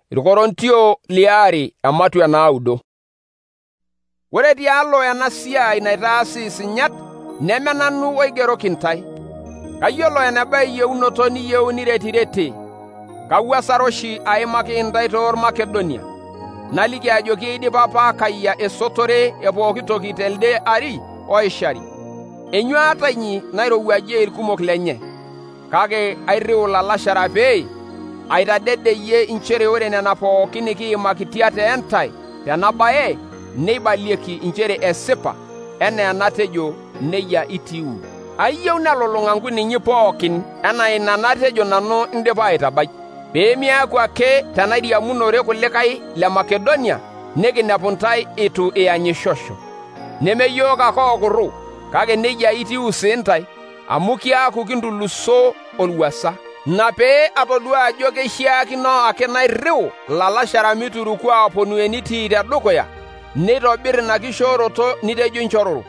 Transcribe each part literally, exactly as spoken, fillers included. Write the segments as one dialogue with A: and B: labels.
A: Irkorontio liare amatua naudo. Ore tialo ena siai naitaasi sinyat neme nanu oigeroki ntae. Kayiolo eneba eyieunoto niyieu niretirete. Kawuasaro oshi aimaki ntae toormakedonia. Naliki ajoki idipa apa akayia esotore epooki toki telde ari oishari. Enyuata inyi nairowuajie irkumok lenye. Kake airiu lalashara pee aitadedeyie inchere ore nena pooki nikiimakitia teentai tenabaye neibalieki inchere esipa enaa enatejo nejia itiu. Ayieu nalulung'a nkuninyi pookin enaa ina natejo nanu indipa aitabai, peemiaku ake tenairiamunore kulikae le Makedonia nikinepu ntae itu ianyishosho. Nemeyiok ake okuru, kake nejia itiu siintae, amu kiaku kintulusoo olwuasa. Na pee atodua ajo keishiakino ake nairiu lalashara mituruku aaponu enitii tedukuya, neitobir ina kishooroto nitejo inchororo.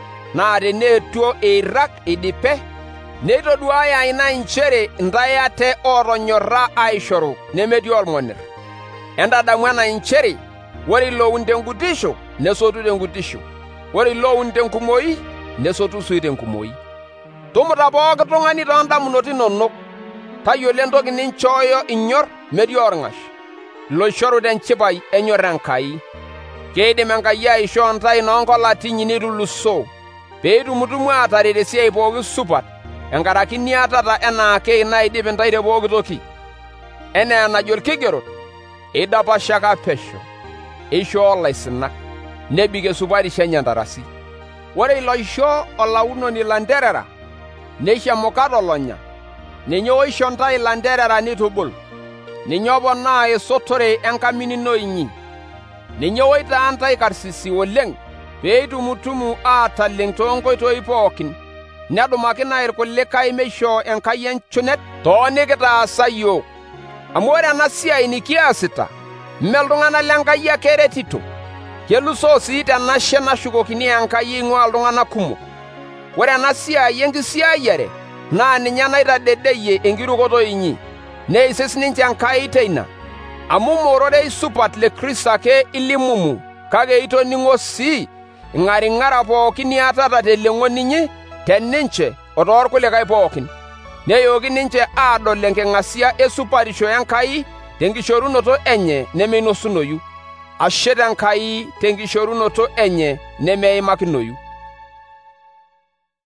A: Naa teneetuo eirak idipe, neitoduaya ina inchere ntae ate ootonyorra aishoru nemetii olmonir. Entadamu ena inchere ore iloun tenkutisho nesotu tenkutisho, ore iloun tenkumoi nesotu sii tenkumoi. Tumuta pooki tung'ani toondamunot inonok. Tayiolo entoki ninchooyo inyor metii orng'ash, loishoru tenchipai enyor Enkai. Keidim Enkai aishoo ntae noonkolatini nitulusoo, peetumutumu aataret esiai pooki supat, enkaraki niatata enaake naidip ntae te pooki toki. Enaa enajo Orkigerot, idapashaka pesho, eishoo ilaisinak, nebik esupatisho enye entarasi. Ore iloisho olaunoni lanterera, neisho emuka tolonya, ninye oisho ntae ilanterera nitubul, ninye oponaa esotore enkaminino inyi, ninye oitaa ntae karsisi oleng peetumutumu aataleng toonkoitoi pookin, nedumaki naae irkulikae meishoo Enkai enchunet toonikitaasa yiok. Amu ore ena siai nikiasita, mme iltung'anak leNkai ake eretito, kelusoo sii tenashe nashukokini Enkai eing'ua iltung'anak kumok. Ore ena siai enkisiayiare naa ninye naitadedeyie enkirukoto inyi, neisis ninche Enkai teina, amu mororei supat le Kristo ake ilimumu, kake itoning'o sii ing'aring'ara pookin niatata teleng'o ninyi teninche o toorkulikae pookin. Neyooki ninche aadol enking'asia esupatisho Enkai tenkishorunoto enye nemeinosunoyu, ashe Enkai tenkishorunoto enye nemeimakinoyu.